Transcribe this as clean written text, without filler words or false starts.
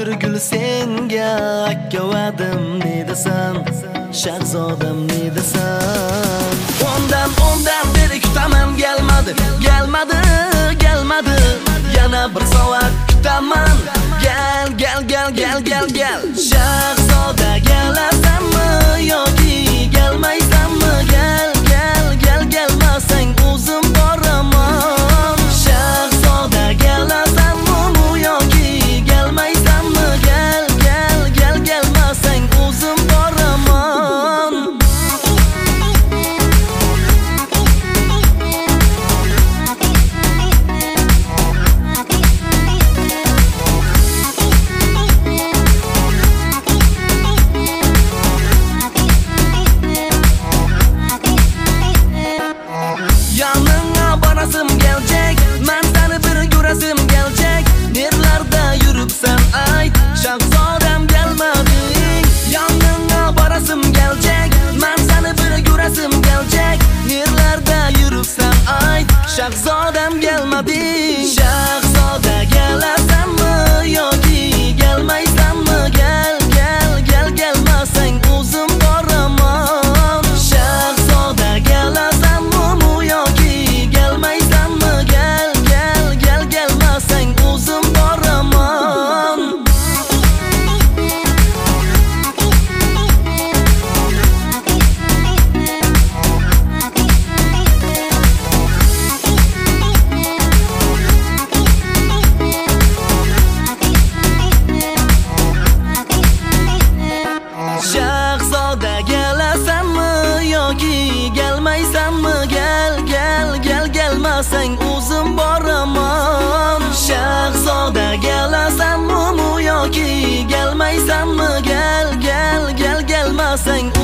Turgul senga akkavadim ne desam, shahzodam ne desam. Ondan beri kutaman gelmadi. Yana bir soat kutaman. Gel. Shahzoda kelasanmi yoki kelmaysanmi? Kelmasang o'zim boraman. Shahzoda kelasanmi yoki kelmaysanmi? Kelmasang o'zim boraman. Yanına barasım gelecek, men seni bir göresim gelecek. Nerelerde yürüpsen ayt, shahzodam gelmedin. Yanına barasım gelecek, men seni bir göresim gelecek. Nerelerde yürüpsen ayt, shahzodam gelmedin. Shahzoda kelasanmi yoki kelmaysanmi? Kelmasang o'zim boraman. Shahzoda kelasanmi yoki kelmaysanmi? Kelmasang o'zim boraman. Shahzoda kelasanmi yoki kelmaysanmi? Kelmasang o'zim boraman. Shahzoda kelasanmi yoki kelmaysanmi? Kelmasang